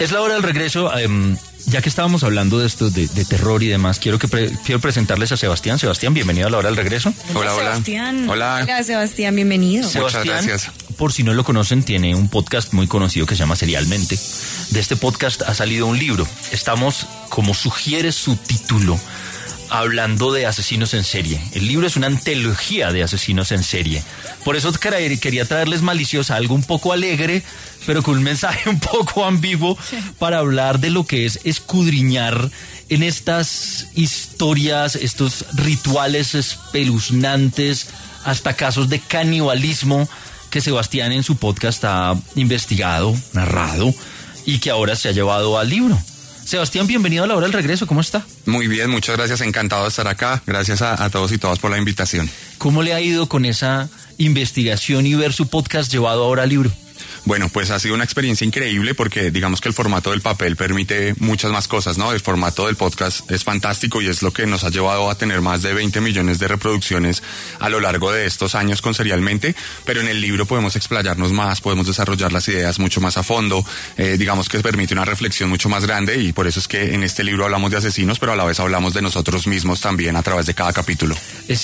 Es la hora del regreso. Ya que estábamos hablando de esto, de terror y demás, quiero presentarles a Sebastián. Sebastián, bienvenido a la hora del regreso. Hola, hola. Sebastián. Hola. Hola, Sebastián, bienvenido. Muchas gracias. Por si no lo conocen, tiene un podcast muy conocido que se llama Serialmente. De este podcast ha salido un libro. Estamos, como sugiere su título, hablando de asesinos en serie. El libro es una antología de asesinos en serie. Por eso quería traerles Maliciosa, algo un poco alegre, pero con un mensaje un poco ambiguo, para hablar de lo que es escudriñar en estas historias, estos rituales espeluznantes, hasta casos de canibalismo que Sebastián en su podcast ha investigado, narrado, y que ahora se ha llevado al libro. Sebastián, bienvenido a la hora del regreso, ¿cómo está? Muy bien, muchas gracias, encantado de estar acá. Gracias a todos y todas por la invitación. ¿Cómo le ha ido con esa investigación y ver su podcast llevado ahora al libro? Bueno, pues ha sido una experiencia increíble porque digamos que el formato del papel permite muchas más cosas, ¿no? El formato del podcast es fantástico y es lo que nos ha llevado a tener más de 20 millones de reproducciones a lo largo de estos años con Serialmente, pero en el libro podemos explayarnos más, podemos desarrollar las ideas mucho más a fondo, digamos que permite una reflexión mucho más grande y por eso es que en este libro hablamos de asesinos, pero a la vez hablamos de nosotros mismos también a través de cada capítulo.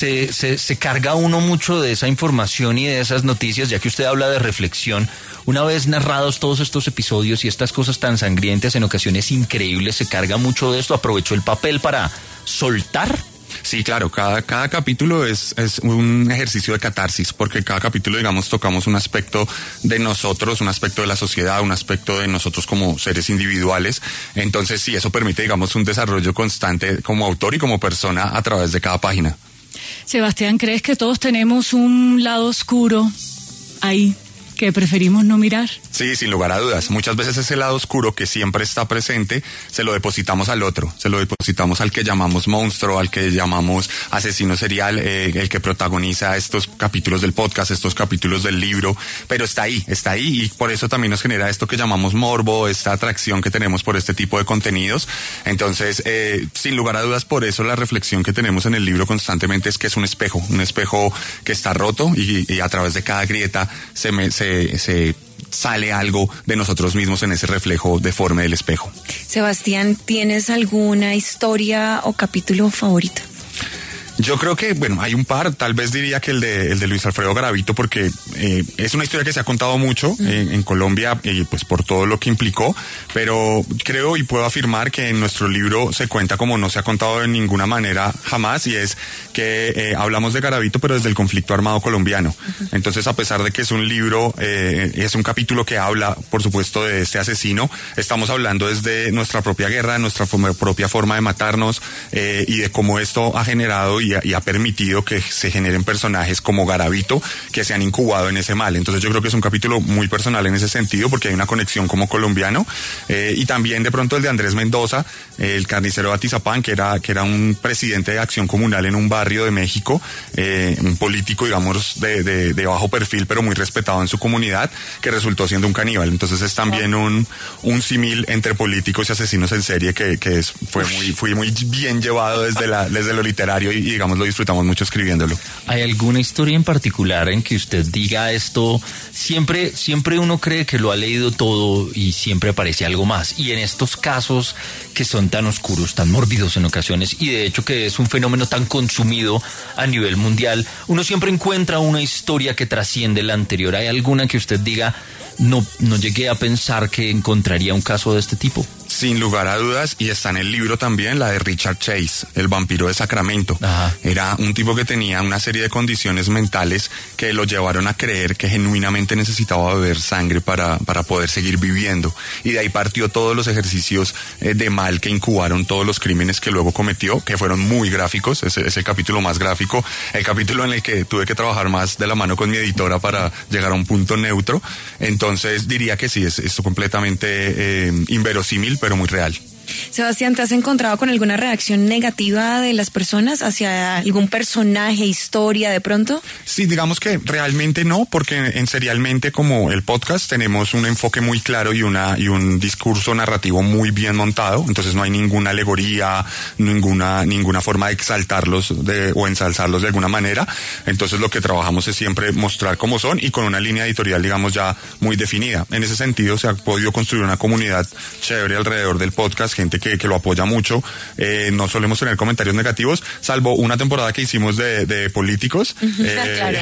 Se carga uno mucho de esa información y de esas noticias, ya que usted habla de reflexión. Una vez narrados todos estos episodios y estas cosas tan sangrientas, en ocasiones increíbles, se carga mucho de esto. ¿Aprovechó el papel para soltar? Sí, claro, cada capítulo es un ejercicio de catarsis, porque cada capítulo, digamos, tocamos un aspecto de nosotros, un aspecto de la sociedad, un aspecto de nosotros como seres individuales. Entonces, sí, eso permite, digamos, un desarrollo constante como autor y como persona a través de cada página. Sebastián, ¿crees que todos tenemos un lado oscuro ahí que preferimos no mirar? Sí, sin lugar a dudas. Muchas veces ese lado oscuro que siempre está presente, se lo depositamos al otro, se lo depositamos al que llamamos monstruo, al que llamamos asesino serial, el que protagoniza estos capítulos del podcast, estos capítulos del libro, pero está ahí y por eso también nos genera esto que llamamos morbo, esta atracción que tenemos por este tipo de contenidos. Entonces, sin lugar a dudas, por eso la reflexión que tenemos en el libro constantemente es que es un espejo que está roto y a través de cada grieta se sale algo de nosotros mismos en ese reflejo deforme del espejo. Sebastián, ¿tienes alguna historia o capítulo favorito? Yo creo que, bueno, hay un par, tal vez diría que el de Luis Alfredo Garavito, porque es una historia que se ha contado mucho en Colombia, pues por todo lo que implicó, pero creo y puedo afirmar que en nuestro libro se cuenta como no se ha contado de ninguna manera jamás, y es que hablamos de Garavito, pero desde el conflicto armado colombiano. Entonces, a pesar de que es un libro, es un capítulo que habla, por supuesto, de este asesino, estamos hablando desde nuestra propia guerra, nuestra propia forma de matarnos, y de cómo esto ha generado y ha permitido que se generen personajes como Garavito que se han incubado en ese mal. Entonces yo creo que es un capítulo muy personal en ese sentido porque hay una conexión como colombiano, y también de pronto el de Andrés Mendoza, el carnicero de Atizapán, que era un presidente de Acción Comunal en un barrio de México, un político, digamos, de bajo perfil pero muy respetado en su comunidad, que resultó siendo un caníbal. Entonces es también un símil entre políticos y asesinos en serie que fue muy bien llevado desde lo literario y digamos lo disfrutamos mucho escribiéndolo. ¿Hay alguna historia en particular en que usted diga esto? Siempre uno cree que lo ha leído todo y siempre aparece algo más. Y en estos casos que son tan oscuros, tan mórbidos en ocasiones, y de hecho que es un fenómeno tan consumido a nivel mundial, uno siempre encuentra una historia que trasciende la anterior. ¿Hay alguna que usted diga, no llegué a pensar que encontraría un caso de este tipo? Sin lugar a dudas, y está en el libro también, la de Richard Chase, el vampiro de Sacramento. Ajá. Era un tipo que tenía una serie de condiciones mentales que lo llevaron a creer que genuinamente necesitaba beber sangre para poder seguir viviendo. Y de ahí partió todos los ejercicios de mal que incubaron todos los crímenes que luego cometió, que fueron muy gráficos. Es el capítulo más gráfico, el capítulo en el que tuve que trabajar más de la mano con mi editora para llegar a un punto neutro. Entonces diría que sí, es completamente inverosímil, pero muy real. Sebastián, ¿te has encontrado con alguna reacción negativa de las personas hacia algún personaje, historia de pronto? Sí, digamos que realmente no, porque en Serialmente, como el podcast, tenemos un enfoque muy claro y un discurso narrativo muy bien montado, entonces no hay ninguna alegoría, ninguna forma de exaltarlos o ensalzarlos de alguna manera. Entonces lo que trabajamos es siempre mostrar cómo son y con una línea editorial, digamos, ya muy definida. En ese sentido se ha podido construir una comunidad chévere alrededor del podcast, gente que lo apoya mucho. No solemos tener comentarios negativos, salvo una temporada que hicimos de políticos. Claro.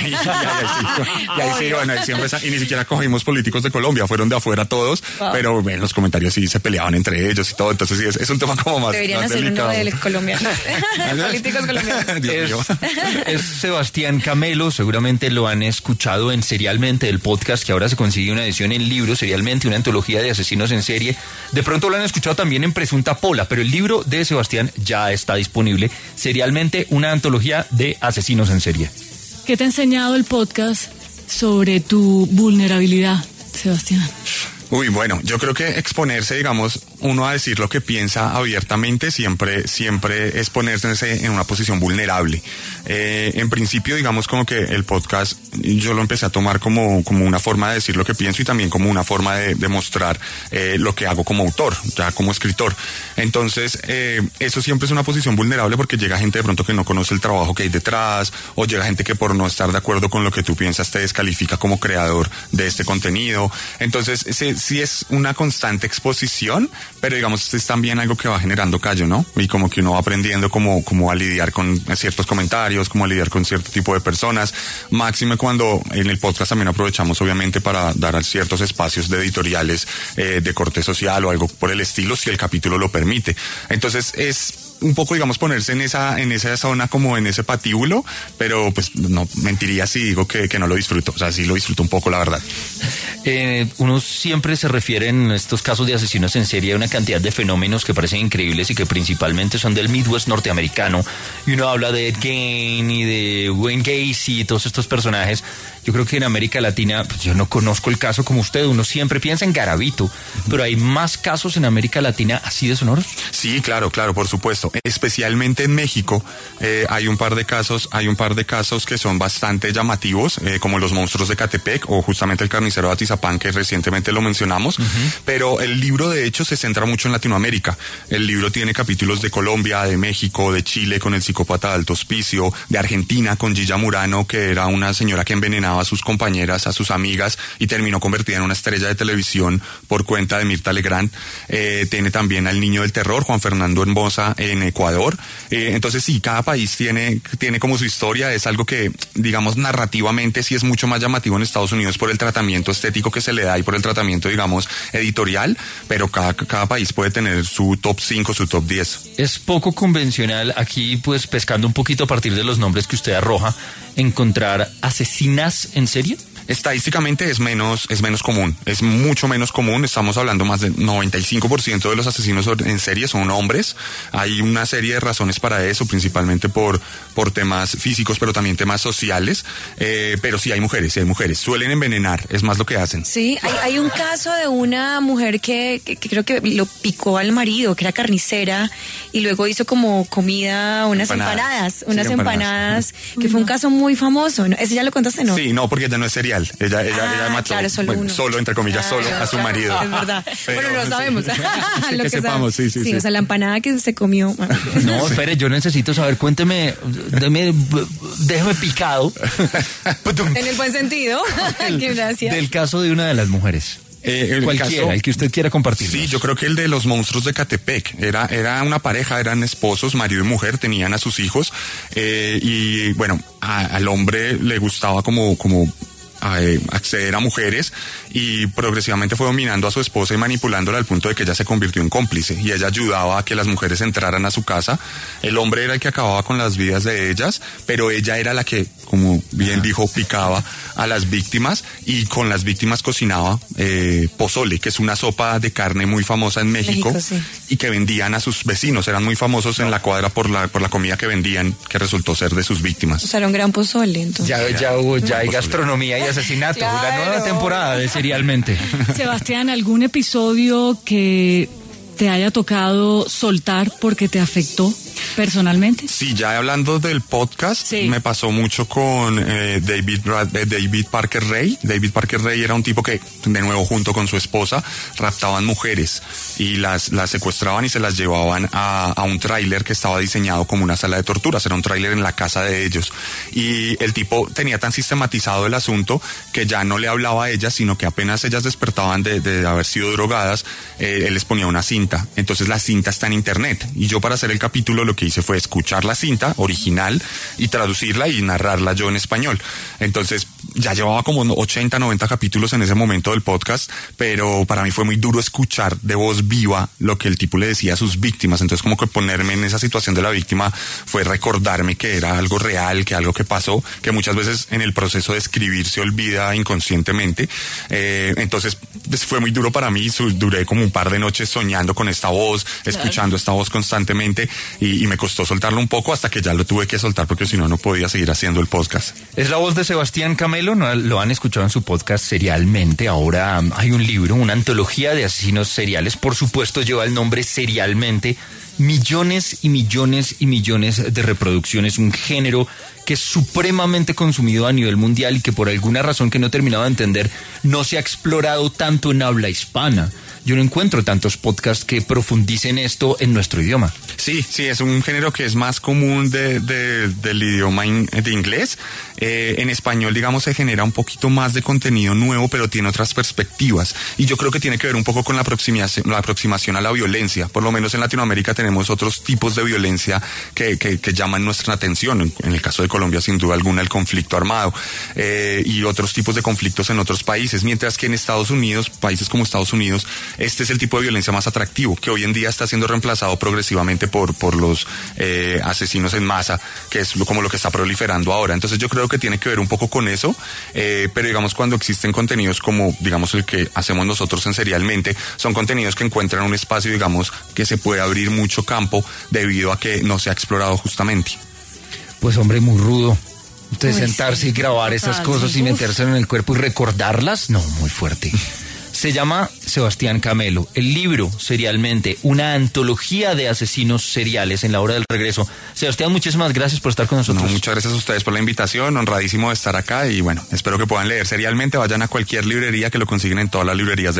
Y ahí sí, bueno, y ni siquiera cogimos políticos de Colombia, fueron de afuera todos, pero en los comentarios sí se peleaban entre ellos y todo, entonces sí, es un tema como más deberían más hacer delicado. uno de colombianos. Políticos colombianos. Dios mío. Es Sebastián Camelo, seguramente lo han escuchado en Serialmente, el podcast que ahora se consigue una edición en libro, Serialmente, una antología de asesinos en serie. De pronto lo han escuchado también en Presunta Pola, pero el libro de Sebastián ya está disponible, Serialmente, una antología de asesinos en serie. ¿Qué te ha enseñado el podcast sobre tu vulnerabilidad, Sebastián? Uy, bueno, yo creo que exponerse, digamos, uno a decir lo que piensa abiertamente siempre es ponerse en una posición vulnerable. En principio, digamos, como que el podcast yo lo empecé a tomar como una forma de decir lo que pienso y también como una forma de mostrar lo que hago como autor, ya como escritor. Entonces, eso siempre es una posición vulnerable porque llega gente de pronto que no conoce el trabajo que hay detrás, o llega gente que por no estar de acuerdo con lo que tú piensas te descalifica como creador de este contenido. Entonces, sí es una constante exposición, pero digamos es también algo que va generando callo, ¿no? Y como que uno va aprendiendo como a lidiar con ciertos comentarios, como a lidiar con cierto tipo de personas, máxime cuando en el podcast también aprovechamos obviamente para dar ciertos espacios de editoriales de corte social o algo por el estilo, si el capítulo lo permite. Entonces es un poco, digamos, ponerse en esa zona, como en ese patíbulo, pero pues no mentiría si digo que no lo disfruto, o sea, sí lo disfruto un poco, la verdad. Uno siempre se refiere en estos casos de asesinos en serie a una cantidad de fenómenos que parecen increíbles y que principalmente son del Midwest norteamericano, y uno habla de Ed Gein y de Wayne Gacy y todos estos personajes. Yo creo que en América Latina, pues yo no conozco el caso como usted, uno siempre piensa en Garavito, pero hay más casos en América Latina así de sonoros. Sí, claro, por supuesto. Especialmente en México hay un par de casos que son bastante llamativos, como los monstruos de Catepec o justamente el carnicero de Atizapán, que recientemente lo mencionamos. Pero el libro de hecho se centra mucho en Latinoamérica. El libro tiene capítulos de Colombia, de México, de Chile con el psicópata de Alto Hospicio, de Argentina con Gilla Murano, que era una señora que envenenaba a sus compañeras, a sus amigas, y terminó convertida en una estrella de televisión por cuenta de Mirta Legrand. Tiene también al niño del terror, Juan Fernando Embosa, en Ecuador. Entonces sí, cada país tiene como su historia. Es algo que, digamos, narrativamente sí es mucho más llamativo en Estados Unidos por el tratamiento estético que se le da y por el tratamiento, digamos, editorial, pero cada país puede tener su top 5, su top 10. Es poco convencional aquí, pues pescando un poquito a partir de los nombres que usted arroja, encontrar asesinas en serie. Estadísticamente es menos común, es mucho menos común. Estamos hablando más del 95% de los asesinos en serie son hombres. Hay una serie de razones para eso, principalmente por temas físicos, pero también temas sociales. Pero sí hay mujeres. Suelen envenenar, es más lo que hacen. Sí, hay un caso de una mujer que creo que lo picó al marido, que era carnicera, y luego hizo como comida, unas empanadas, que fue un caso muy famoso, ¿no? ¿Ese ya lo contaste, no? Sí, no, porque ella no es serial. Ella mató, claro, solo entre comillas, solo a su marido. Es verdad. Pero, bueno, lo sabemos. Sí, que sepamos, sí. O sea, la empanada que se comió. No, espere, yo necesito saber, cuénteme, déjeme picado. En el buen sentido. Gracias. Del caso de una de las mujeres. Cualquiera, el que usted quiera compartir. Sí, yo creo que el de los monstruos de Catepec era una pareja, eran esposos, marido y mujer, tenían a sus hijos, y bueno, al hombre le gustaba como acceder a mujeres, y progresivamente fue dominando a su esposa y manipulándola al punto de que ella se convirtió en cómplice, y ella ayudaba a que las mujeres entraran a su casa. El hombre era el que acababa con las vidas de ellas, pero ella era la que, como bien dijo, picaba a las víctimas, y con las víctimas cocinaba pozole, que es una sopa de carne muy famosa en México, sí. Y que vendían a sus vecinos. Eran muy famosos en la cuadra por la comida que vendían, que resultó ser de sus víctimas. O sea, era un gran pozole, entonces. Ya hay gastronomía y asesinato. Claro. La nueva temporada de Serialmente. Sebastián, ¿algún episodio que te haya tocado soltar porque te afectó personalmente? Sí, ya hablando del podcast, sí. Me pasó mucho con David Parker Ray. David Parker Ray era un tipo que, de nuevo, junto con su esposa, raptaban mujeres y las secuestraban y se las llevaban a un tráiler que estaba diseñado como una sala de torturas. Era un tráiler en la casa de ellos. Y el tipo tenía tan sistematizado el asunto que ya no le hablaba a ellas, sino que apenas ellas despertaban de haber sido drogadas, él les ponía una cinta. Entonces la cinta está en internet. Y yo, para hacer el capítulo, lo que hice fue escuchar la cinta original y traducirla y narrarla yo en español. Entonces ya llevaba como 80, 90 capítulos en ese momento del podcast, pero para mí fue muy duro escuchar de voz viva lo que el tipo le decía a sus víctimas. Entonces, como que ponerme en esa situación de la víctima fue recordarme que era algo real, que algo que pasó, que muchas veces en el proceso de escribir se olvida inconscientemente. Entonces pues fue muy duro para mí. Duré como un par de noches soñando con esta voz, escuchando esta voz constantemente, y me costó soltarlo un poco hasta que ya lo tuve que soltar, porque si no, no podía seguir haciendo el podcast. Es la voz de Sebastián Camelo, ¿no? Lo han escuchado en su podcast Serialmente. Ahora hay un libro, una antología de asesinos seriales, por supuesto lleva el nombre Serialmente. Millones y millones y millones de reproducciones, un género que es supremamente consumido a nivel mundial y que por alguna razón que no he terminado de entender no se ha explorado tanto en habla hispana. Yo no encuentro tantos podcasts que profundicen esto en nuestro idioma. Sí, es un género que es más común del idioma de inglés. En español, digamos, se genera un poquito más de contenido nuevo, pero tiene otras perspectivas. Y yo creo que tiene que ver un poco con la aproximación a la violencia. Por lo menos en Latinoamérica tenemos otros tipos de violencia que llaman nuestra atención. En el caso de Colombia, sin duda alguna, el conflicto armado, y otros tipos de conflictos en otros países. Mientras que en Estados Unidos, países como Estados Unidos, este es el tipo de violencia más atractivo, que hoy en día está siendo reemplazado progresivamente por los asesinos en masa, que es como lo que está proliferando ahora. Entonces yo creo que tiene que ver un poco con eso, pero digamos, cuando existen contenidos como, digamos, el que hacemos nosotros en Serialmente, son contenidos que encuentran un espacio, digamos, que se puede abrir mucho campo debido a que no se ha explorado justamente. Pues hombre, muy rudo. Entonces sentarse y grabar esas cosas y meterse en el cuerpo y recordarlas, no, muy fuerte. Se llama Sebastián Camelo. El libro, Serialmente, una antología de asesinos seriales en la hora del regreso. Sebastián, muchísimas gracias por estar con nosotros. No, muchas gracias a ustedes por la invitación, honradísimo de estar acá, y bueno, espero que puedan leer Serialmente. Vayan a cualquier librería, que lo consiguen en todas las librerías